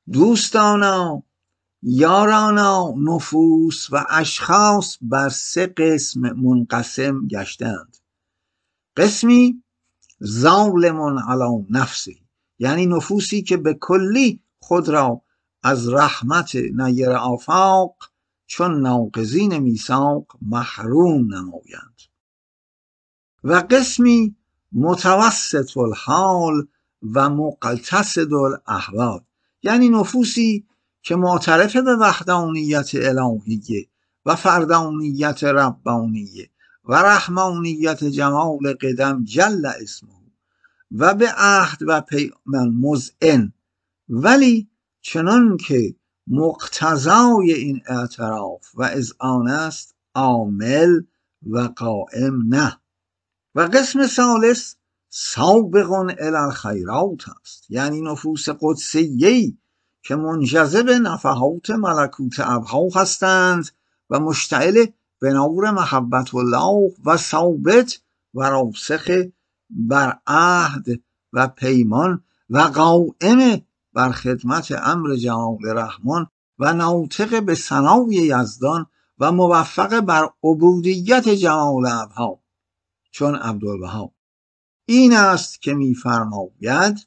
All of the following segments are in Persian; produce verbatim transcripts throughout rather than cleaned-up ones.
دوستانا، یارانا، نفوس و اشخاص بر سه قسم منقسم گشتند. قسمی ظالم علی نفسه، یعنی نفوسی که به کلی خود را از رحمت نیر آفاق چون ناقضین میثاق محروم نمایند. و قسمی متوسط الحال و مقتصد الاحوال، یعنی نفوسی که معترف به وحدانیت الهیه و فردانیت ربانیه و رحمانیت جمال قدم جل اسمه و به عهد و پیمان مذعن، ولی چنان که مقتضای این اعتراف و اذعان است عامل و قائم نه. و قسم ثالث سابق الی الخیرات است، یعنی نفوس قدسیه‌ای که منجذب نفحات ملکوت ابها هستند و مشتعل به نور محبت الله و ثابت و راسخ بر عهد و پیمان و قائم بر خدمت امر جلال رحمان و ناطق به ثنای یزدان و موفق بر عبودیت جلال ابها چون عبدالبها. این است که می‌فرماید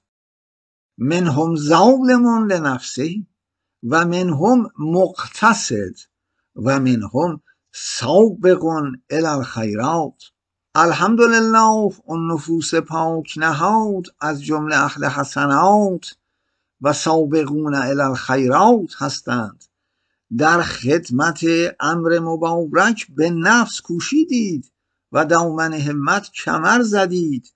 منهم ظالم لنفسه و منهم مقتصد و منهم سابق الی الخیرات. الحمدلله اون نفوس پاک نهاد از جمله اهل حسنات و سابقون الی الخیرات هستند. در خدمت امر مبارک به نفس کوشیدید و دامن همت کمر زدید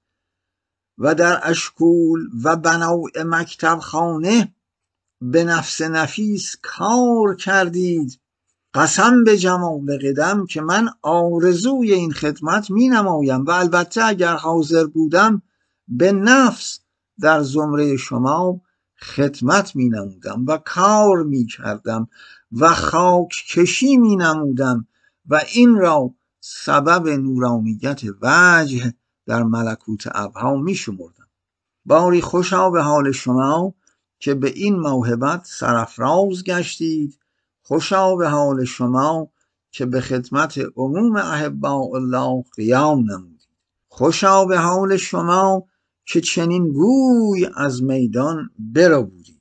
و در اشکول و بناء مکتب خانه به نفس نفیس کار کردید. قسم به جمال قدم که من آرزوی این خدمت می نمایم و البته اگر حاضر بودم به نفس در زمره شما خدمت می نمودم و کار می کردم و خاک کشی می نمودم و این را سبب نورانیت وجه در ملکوت ابها می شمردم. باری خوشا به حال شما که به این موهبت سرافراز گشتید. خوشا به حال شما که به خدمت عموم احباء الله قیام نمودید. خوشا به حال شما که چنین گوی از میدان بربودید.